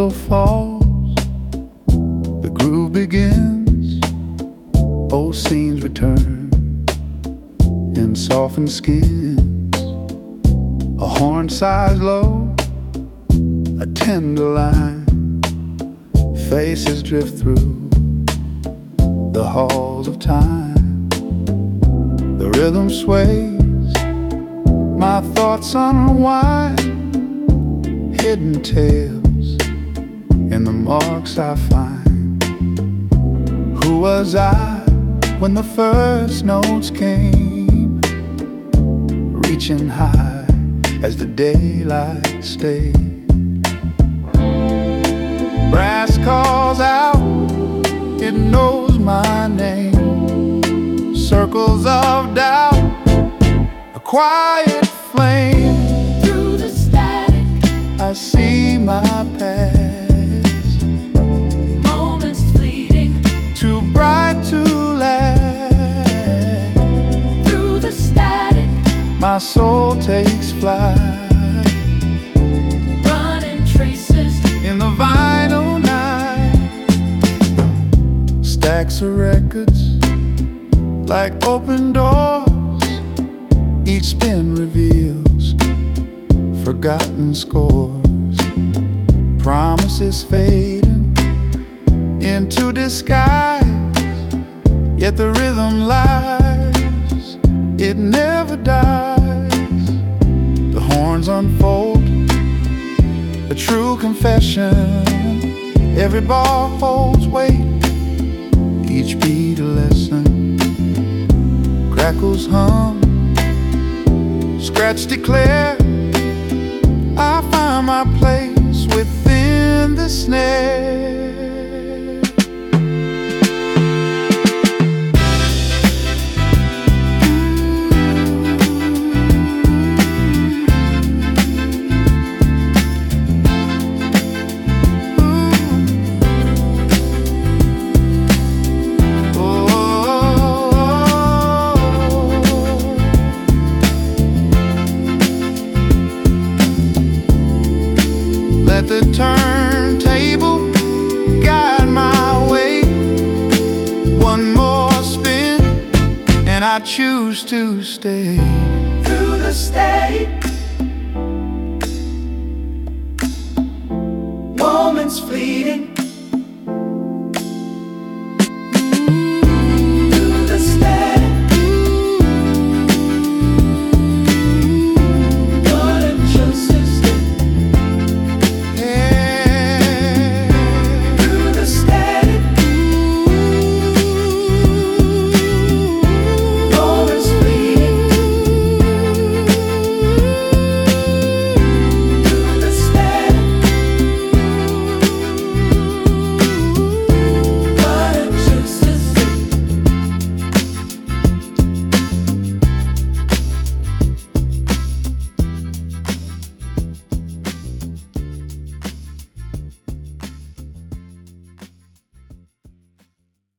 tempo falls, the groove begins, old scenes return in softened skins. A horn sighs low, a tender line, faces drift through the halls of time. The rhythm sways, my thoughts unwind, hidden tales in the marks I find. Who was I when the first notes came, reaching high as the daylight stayed? Brass calls out, it knows my name. Circles of doubt, a quiet flame. Through the static, I see my past, moments fleeting, too bright to last. through the static, My soul takes flight running traces, in the vinyl night. Stacks of records like open doors, each spin reveals forgotten scores. Promises fading into disguise, yet the rhythm lies, it never dies. The horns unfold, a true confession. Every bar holds weight, each beat a lesson. Crackles hum, scratch declare, I find my place within the snare. Let the turntable guide my way. One more spin, and I choose to stay. through the static, moments fleeting,